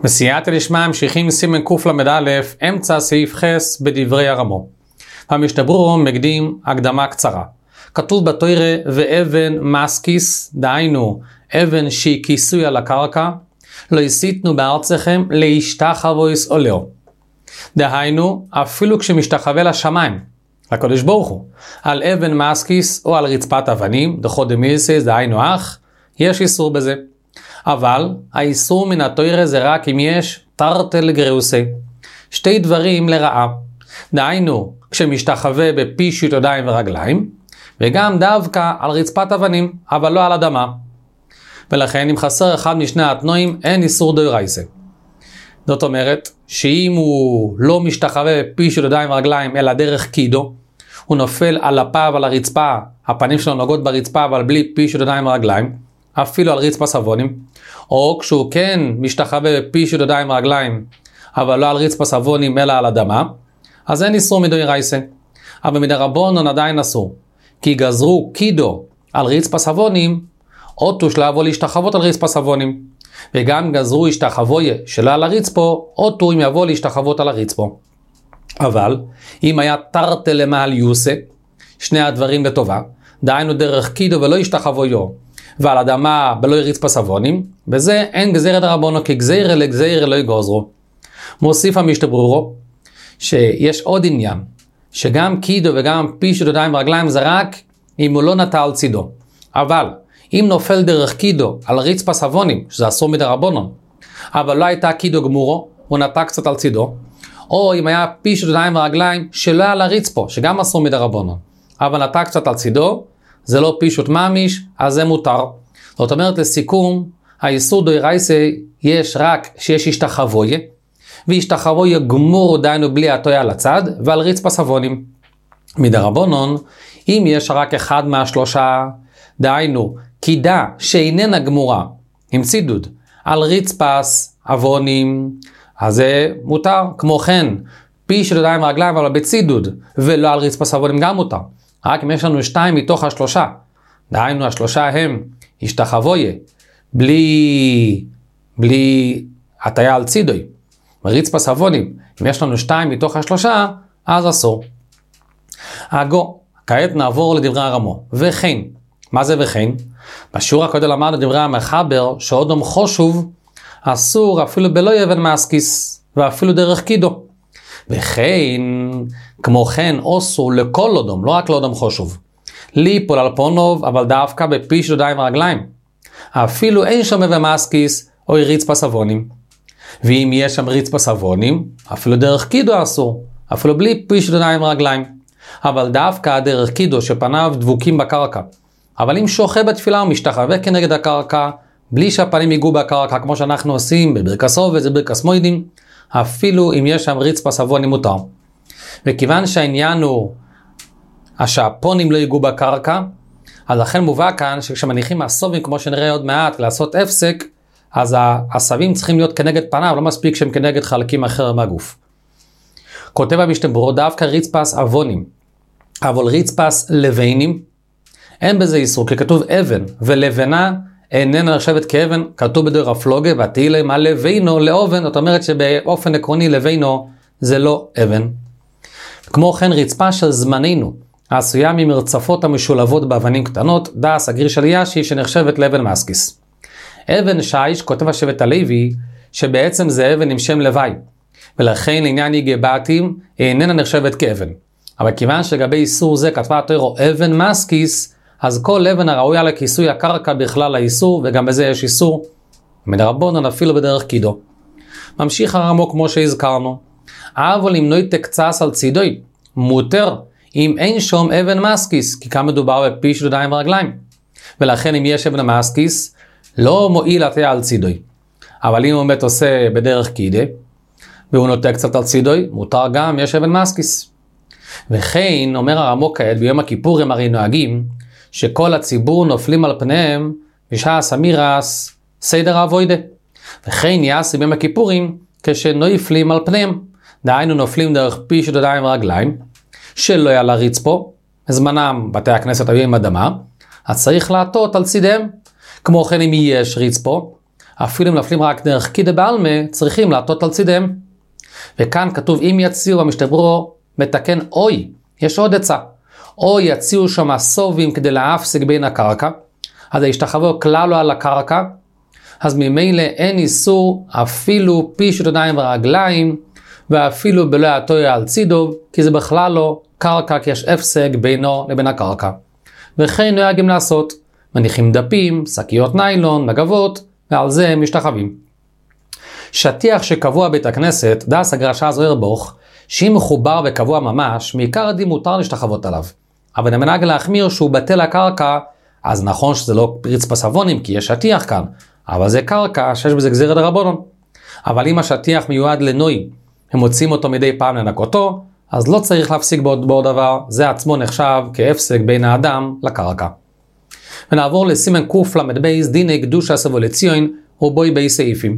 בסייעתא דשמיא ממשיכים סימן קל"א, אמצע סעיף חס בדברי הרמו. המשתברור מקדים הקדמה קצרה. כתוב בתורה ואבן מסקיס, דהיינו אבן שהיא כיסוי על הקרקע, לא הסיתנו בארצכם להשתחוויס עולהו. דהיינו אפילו כשמשתחווה לשמיים, לקדוש ברוך הוא, על אבן מסקיס או על רצפת אבנים, דחו דמיסס, דהיינו אח, יש איסור בזה. אבל האיסור מן התורה זה רק אם יש תרתי לגריוסי, שתי דברים לרעה, דהיינו כשמשתחווה בפישוט ידיים ורגליים, וגם דווקא על רצפת אבנים, אבל לא על אדמה. ולכן אם חסר אחד משני התנועים אין איסור דאורייסה. זאת אומרת שאם הוא לא משתחווה בפישוט ידיים ורגליים אלא דרך קידו, הוא נופל על הפה ועל הרצפה, הפנים שלו נוגעות ברצפה אבל בלי פישוט ידיים ורגליים, אפילו על רצפה סבונים, או כשהוא כן משתחווה בפישוט ידיים ורגליים אבל לא על רצפה סבונים אלא על אדמה, אז אין איסור מדאורייסה. אבל מדרבנן עדיין אסור, כי גזרו קידו על רצפה סבונים, אותו שלבו להשתחוות על רצפה סבונים, וגם גזרו השתחוויה שלא על הרצפו, אותו אם יבוא להשתחוות על הרצפו. אבל אם היה תרתי למעל יוסה, שני הדברים לטובה, דהיינו דרך קידו ולא השתחוויו, ועל אדמה בלא רצפה סבונים, בזה אין גזירא דרבנן, כי גזירא לגזירא לא יגזרו. מוסיף המשתברורו שיש עוד עניין, שגם קידו וגם פישוט ידיים ורגליים זה רק אם הוא לא נטע על צידו. אבל אם נופל דרך קידו על רצפה סבונים, שזה אסור מדרבנן, אבל לא הייתה קידו גמורו, הוא נטע קצת על צידו, או אם היה פישוט ידיים ורגליים שלא על הרצפו, שגם אסור מדרבנן, אבל נטע קצת על צידו, זה לא פישוט ממש, אז זה מותר. זאת אומרת לסיכום, האיסור דאורייסה יש רק שיש השתחוויה, והשתחוויה גמור דהיינו בלי הטויה על הצד, ועל רצפה סבונים. מדרבנן, אם יש רק אחד מהשלושה, דהיינו קידה שאיננה גמורה, עם צידוד, על רצפס אבונים, אז זה מותר. כמו כן, פישוט ידיים ורגליים אבל בצידוד, ולא על רצפס אבונים גם מותר. רק אם יש לנו 2 מתוך השלושה, דהיינו השלושה הם השתחוויה, בלי הטיה על צידוי, רצפה סבונים, אם יש לנו 2 מתוך השלושה, אז אסור. כעת נעבור לדברי הרמו. וכן, מה זה וכן? בשיעור הקודם למדנו דברי המחבר, שאודום חשוב, אסור אפילו בלא אבן מסקיס, ואפילו דרך קידו. וכן, כמו כן, אסור לכל אודום, לא רק לאודום חשוב, ליפול על פונוב, אבל דווקא בפישוט ידיים ורגליים. אפילו אין שם אבן מסקיס, או רצפה סבונים. ואם יש שם רצפה סבונים, אפילו דרך קידו אסור, אפילו בלי פישוט ידיים ורגליים. אבל דווקא דרך קידו שפניו דבוקים בקרקע. אבל אם שוחה בתפילה ומשתחווה כנגד הקרקע, בלי שהפנים ייגעו בקרקע, כמו שאנחנו עושים בברכת סוהר וברכת מועדים, אפילו אם יש שם רצפה סבונים מותר. וכיוון שהעניין הוא שהפונים לא ייגעו בקרקע, אז לכן מובא כאן שכשמניחים הסובים, כמו שנראה עוד מעט, לעשות הפסק, אז הסבים צריכים להיות כנגד פניו, לא מספיק שהם כנגד חלקים אחרים מהגוף. כותב המשתברורו דווקא רצפס אבונים, אבל רצפס לבנים, אין בזה איסור, כי כתוב אבן, ולבנה איננה נחשבת כאבן, כתוב בדור הפלוגה, ותהי להם על לבינו לאובן, זאת אומרת שבאופן עקרוני לבינו זה לא אבן. כמו כן רצפה של זמננו, העשויה ממרצפות המשולבות באבנים קטנות, דס הגריר של ישי שנחשבת לאבן מסקיס. אבן שיש, כותב השבט הלוי, שבעצם זה אבן עם שם לוואי, ולכן לעניין יגבתים איננה נחשבת כאבן. אבל כיוון שגבי איסור זה כתבה התורה אבן מסקיס, אז כל אבן הראויה לכיסוי הקרקע בכלל האיסור, וגם בזה יש איסור מדרבנן אפילו בדרך קידו. ממשיך הרמו כמו שהזכרנו, אבל אם נויטה קצס על צידוי, מותר אם אין שום אבן מסקיס, כי כאן מדובר בפישוט ידיים ורגליים. ולכן אם יש אבן מסקיס, לא מועיל הטיה על צידוי. אבל אם הוא באמת עושה בדרך קידה, והוא נוטה קצת על צידוי, מותר גם יש אבן מסקיס. וכן אומר הרמו כעת, ביום הכיפורים הרי נוהגים, שכל הציבור נופלים על פניהם, בשעה סמירס סדר אבוידה. וכן יעשה ביום הכיפורים, כשנופלים על פניהם, דהיינו נופלים דרך פישוט ידיים ורגליים, שלא היה לרצפו, זמנם בתי הכנסת היו עם אדמה, אז צריך לעטות על צידם. כמו כן אם יש רצפו, אפילו אם נפלים רק דרך קידה בעלמה, צריכים לעטות על צידיהם. וכאן כתוב אם יציעו, המשתברו מתקן אוי, יש עוד עצה. או יציעו שם סובים כדי להפסיק בין הקרקע, אז ההשתחוו כלל לא על הקרקע, אז ממילא אין איסור אפילו פישוט ידיים ורגליים, ואפילו בלא יעטויה על צידו, כי זה בכלל לא קרקע, כי יש הפסק בינו לבין הקרקע. וכן נוהגים לעשות, מניחים דפים, שקיות ניילון, מגבות, ועל זה הם משתחווים. שטיח שקבוע בית הכנסת, דס הגרשה זוהר בוך, שאם מחובר וקבוע ממש, מעיקר הדין מותר להשתחוות עליו. אבל המנהג להחמיר שהוא בטל הקרקע, אז נכון שזה לא פריץ פסבונים, כי יש שטיח כאן, אבל זה קרקע שיש בזה גזירת הרבנון. אבל אם השטיח מיועד לנוי, הם מוצאים אותו מדי פעם לנקותו, אז לא צריך להפסיק בעוד דבר, זה עצמו נחשב כהפסק בין האדם לקרקע. ונעבור לסימן קל"ב, דיני קדושה סבו לציון ובוי בי סעיפים.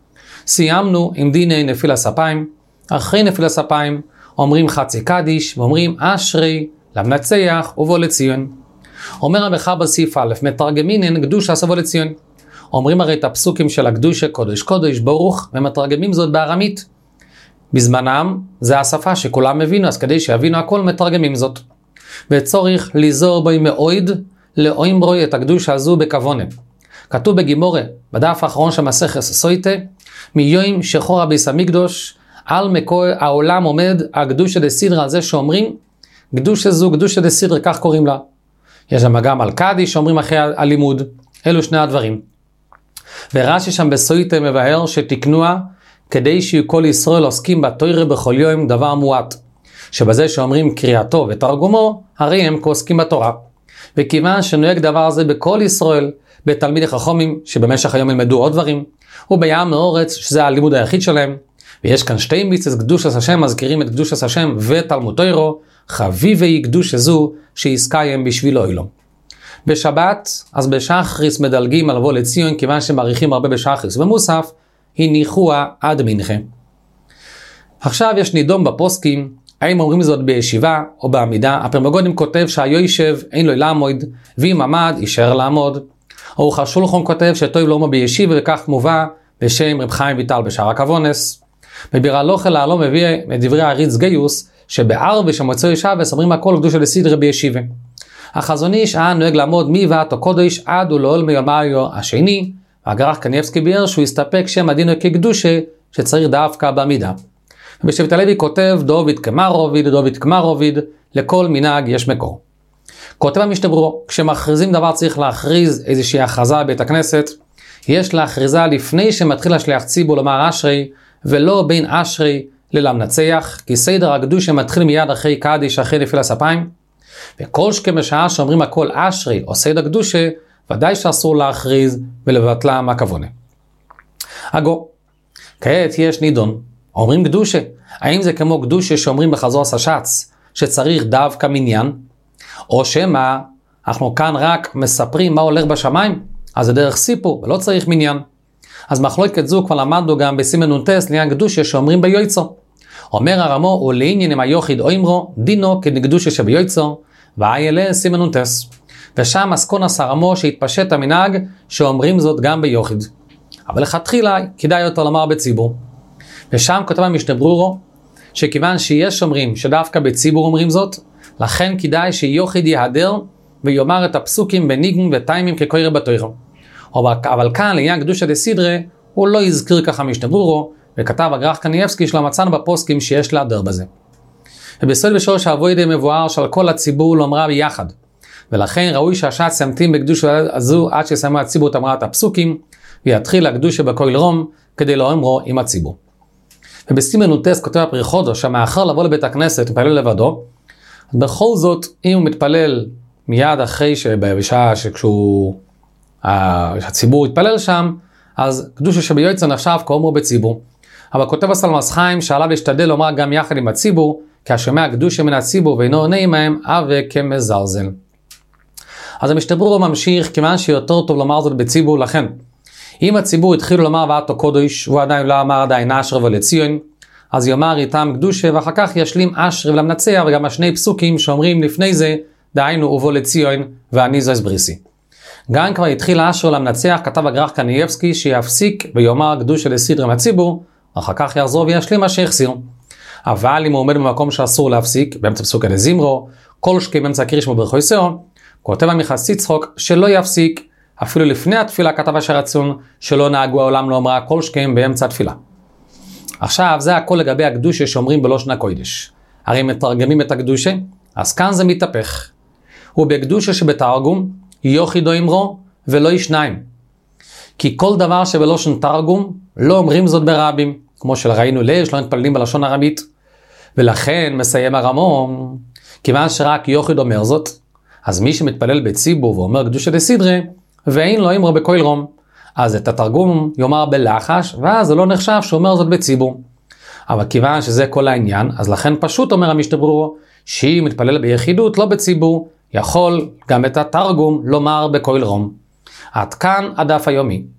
סיימנו עם דיני נפילת אפיים. אחרי נפילת אפיים אומרים חצי קדיש ואומרים אשרי למנצח ובוא לציון. אומר המחבר בסעיף א', מתרגמינן קדושה סבו לציון. אומרים הרי את הפסוקים של הקדושה קודש קודש ברוך, ומתרגמים זאת בארמית. בזמנם זה השפה שכולם הבינו, אז כדי שיבינו הכל מתרגמים זאת. וצורך ליזור בוי מאויד לאוימרוי את הקדושה הזו בכוונה. כתוב בגימורה, בדף האחרון של מסכת סויטה, מיום שחור ביס המקדוש, על מקור העולם עומד הקדושה דסידרה, על זה שאומרים, קדושה זו, קדושה דסידרה, כך קוראים לה. יש שם גם על קדיש שאומרים אחרי הלימוד, אלו שני הדברים. ורש"י שם בסויטה מבאר שתקנוה, כדי שיהיו כל ישראל עוסקים בתורה בכל יום דבר מועט. שבזה שאומרים קריאתו ותרגומו, הרי הם עוסקים בתורה. וכיוון שנוהג דבר הזה בכל ישראל, בתלמידי חכמים שבמשך היום ילמדו עוד דברים, ובים מאורץ שזה הלימוד היחיד שלהם, ויש כאן שתי מצוות קדושת השם, מזכירים את קדושת השם ותלמוד תורה, חביבי קדושה זו שיזכיים בשבילו אילו. בשבת, אז בשחריס מדלגים על לבוא לציון, כיוון שמעריכים הרבה בשחריס, ומוסף, הניחוה עד מנחה. עכשיו יש נידון בפוסקים, האם אומרים זאת בישיבה או בעמידה. הפרמגודים כותב שהיושב אין לו לעמוד, ואם עמד יישאר לעמוד. אורך השולחון כותב שטוב לא בישיבה, וכך מובא בשם רב חיים ויטל בשער הכוונס. בבירה לא חלה לא מביא מדברי הריץ גיוס, שבערבי שמוצאי שבס אומרים הכל קדושה דסידרה בישיבה. החזון איש נוהג לעמוד מוועתו קודש עד ולעול מיומיו השני, והגר"ח קניבסקי ביאר שהוא הסתפק שם הדינו כקדושה שצריך דווקא בעמידה. ובשבט הלוי כותב דוד כמרוביד, לכל מנהג יש מקור. כותב המשתברו, כשמכריזים דבר צריך להכריז איזושהי הכרזה בבית הכנסת, יש להכריזה לפני שמתחיל השליח ציבור לומר אשרי, ולא בין אשרי ללמנצח, כי סדר הקדושה מתחיל מיד אחרי קדיש, אחרי נפילת אפיים, וכל שכן בשעה שאומרים הכל אשרי או סדר קדושה, ודאי שאסור להכריז ולבטלם הכוונה. אגו, כעת יש נידון, אומרים קדושה, האם זה כמו קדושה שאומרים בחזור הש"ץ, שצריך דווקא מניין, או שמה אנחנו כאן רק מספרים מה הולך בשמיים, אז זה דרך סיפור ולא צריך מניין. אז מחלוקת זו כבר למדנו גם בסימן נ"ט לעניין קדושה שאומרים ביועצו. אומר הרמו, ולעניין היוחיד או אמרו, דינו כקדושה שביועצו, ואיילה סימן נ"ט. ושם מסקונס הרמו שהתפשט המנהג שאומרים זאת גם ביוחיד. אבל לכתחילה כדאי יותר לומר בציבור. ושם כותב המשתברורו, שכיוון שיש אומרים שדווקא בציבור אומרים זאת, לכן כדאי שיוחיד יהדר ויאמר את הפסוקים בניגון וטיימים כקורא בתורה. אבל כאן לעניין קדושה דסידרה הוא לא הזכיר ככה משתברורו, וכתב הגר"ח קניבסקי שלא מצאנו בפוסקים שיש להדר בזה. ובסוד בשורש העבודה מבואר שעל כל הציבור לא אמרה ביחד, ולכן ראוי שהש"ץ ימתין בקדושה הזו עד שיסיימו הציבור את אמרת הפסוקים, ויתחיל הקדושה בכל רום כדי לא אמרו עם הציבור. ובסימן נ"ט כותב הפריחודו שמאחר לבוא לבית הכנסת ומתפלל לבדו, בכל זאת אם הוא מתפלל מיד אחרי שבשעה שכשהוא הציבור יתפלל שם, אז קדושה שביועצו נחשב כאומרו בציבור. אבל כותב הסלמס חיים שעליו להשתדל לומר גם יחד עם הציבור, כי השומע קדושה מן הציבור ואינו עונה עמהם אבה כמזלזל. אז המשתברורו ממשיך, כיוון שיותר טוב לומר זאת בציבור, לכן אם הציבור התחילו לומר ואתו קודש, הוא עדיין לא אמר עדיין אשרי ולציון, אז יאמר איתם קדושה, ואחר כך ישלים אשרי ולמנצח, וגם השני פסוקים שאומרים לפני זה, דהיינו ובוא לציון ואני זו בריסי. גם כבר התחיל אשר למנצח, כתב הגר"ח קניבסקי שיפסיק ויאמר קדושה דסדרי מהציבור, אחר כך יחזור וישלים מה שהחסיר. אבל אם הוא עומד במקום שאסור להפסיק, באמצע פסוקי דזמרו, כל שכן באמצע קריש וברכו יסעו, כותב המחס יצחוק שלא יפסיק, אפילו לפני התפילה כתב אשר רצון, שלא נהגו העולם לא אמרה כל שכן באמצע התפילה. עכשיו זה הכל לגבי הקדושה שאומרים בלושן הקודש. הרי מתרגמים את הקדושה, אז כאן זה מתהפך. ובקדושה שבתרגום, יוחידו אמרו ולא ישניים. כי כל דבר שבלושן תרגום, לא אומרים זאת ברבים, כמו שראינו שלא מתפללים בלשון הרבית. ולכן מסיים הרמון, כיוון שרק יוחיד אומר זאת, אז מי שמתפלל בציבור ואומר קדושה דסדרי, ואין לו אמרו בקול רום, אז את התרגום יאמר בלחש, ואז זה לא נחשב שאומר זאת בציבור. אבל כיוון שזה כל העניין, אז לכן פשוט אומר המשנה ברורה, שהיא מתפלל ביחידות, לא בציבור, יכול גם את התרגום לומר בקול רום. עד כאן הדף היומי.